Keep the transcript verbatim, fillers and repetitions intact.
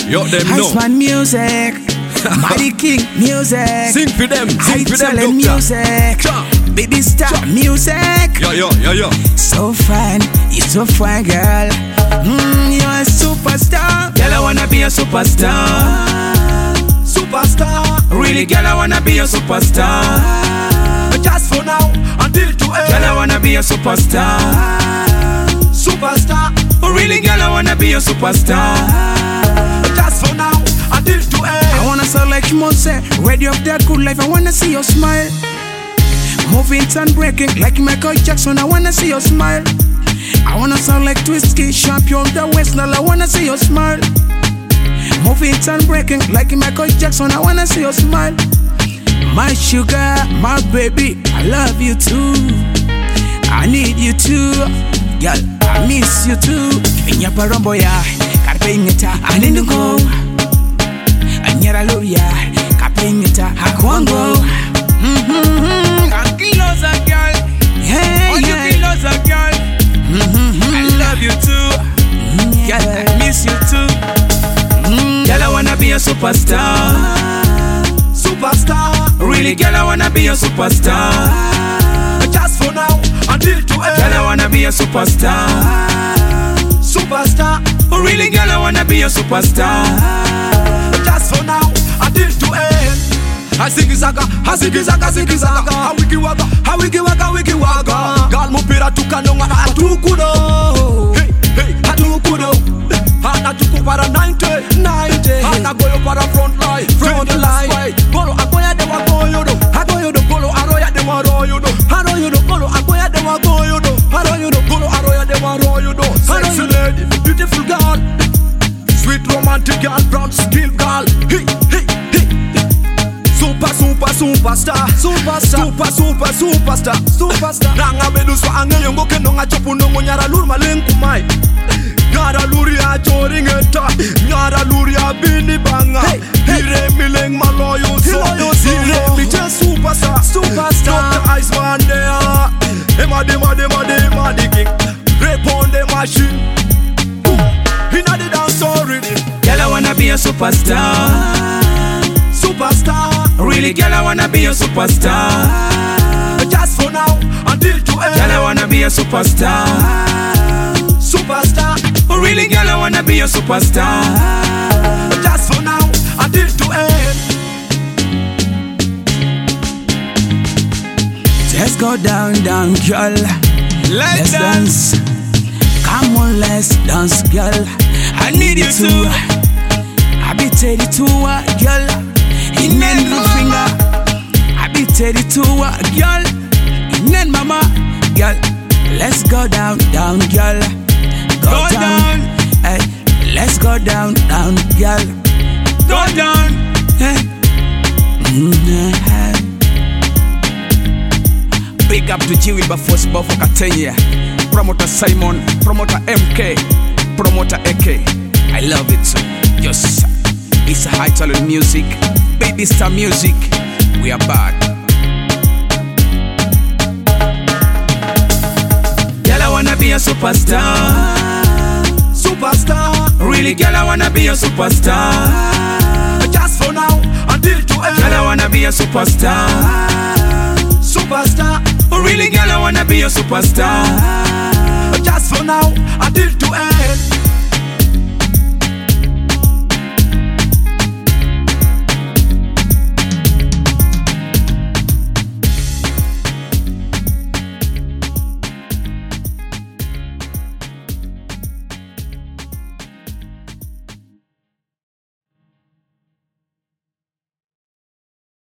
Yo, them know. Iceman music. Mighty King music. Sing for them, sing for them, Italian music. Baby star music. Yo, yo, yo, yo. So fine, you're so fine, girl. Mm, you're a superstar. Girl, I wanna be a superstar. Superstar. Really, girl, I wanna be a superstar. But just for now, until to end. Girl, I wanna be a superstar. Superstar. Really, girl, I wanna be a superstar. But just for now, until to end. I wanna sound like Mose, ready of that good life. I wanna see your smile. Moving and breaking like Michael Jackson. I wanna see your smile. I wanna sound like Twisty, champion the West. Now I wanna see your smile. Moving and breaking like Michael Jackson. I wanna see your smile. My sugar, my baby, I love you too. I need you too, girl. I miss you too. Inya parombo ya, karpenyeta, anindugo. Anyera loya, karpenyeta, akwango. Mm-hmm. Kilosa girl, hey, oh, yeah. You kilosa girl. Mm-hmm. I love you too, mm-hmm. Girl. I miss you too. Mm-hmm. Girl, I wanna be a superstar. Superstar. Really, girl, I wanna be a superstar. But just for now, until to end. Girl, I wanna be a superstar. Superstar. Really, girl, I wanna be a superstar. But just for now, until to end. Hazigizaga, hazigizaga, hazigizaga. Hawiki waga, hawiki waga, hawiki waga. Gal mupira tukanonga na atukudo. Hey, hey, atukudo. Hana tuku para ninety, ninety. Hana goyo para front line, front line. Golo akoya de wa goyo do, akoyo do. Golo aroya de wa royo do, aroyo do. Golo akoya de wa goyo do, aroyo do. Golo aroya de wa royo do. Sexy lady, beautiful girl, sweet romantic girl, brown skin girl. Hey, hey, hey. Super, super, superstar, superstar, super, super, superstar, superstar. Ranga medusa ange yongo kendo ngachopu nongo nyara lur malenku mai. Nyara luri a choringeta, nyara luri a bini banga. Hire mileng maloyo so, hire mi just superstar, superstar. Doctor Iceman there, ema dema dema dema the king. Rap on the machine, inna the dance already. Girl, I wanna be a superstar. Superstar. Really, girl, I wanna be a superstar. But just for now, until to end. Girl, I wanna be a superstar. Superstar. Really, girl, I wanna be a superstar. But just for now, until to end. Let's go down, down, girl. Let's, let's dance. dance. Come on, let's dance, girl. I need you too. I be teddy to a girl. In and finger. I be teddy to a girl. In and mama, girl. Let's go down, down, girl. Go, go down. down. Hey, let's go down, down, girl. Go down. Hey. Mm-hmm. Big up to G Wilbur Force Buffalo Catania. Promoter Simon, promoter M K, promoter A K. I love it. Yes, it's a high talent music, baby star music. We are bad. Girl, I wanna be a superstar. Superstar. Really, girl, I wanna be a superstar. But just for now, until to end. Girl, I wanna be a superstar. Superstar. Really, girl, I wanna be a superstar. But just for now, until to end.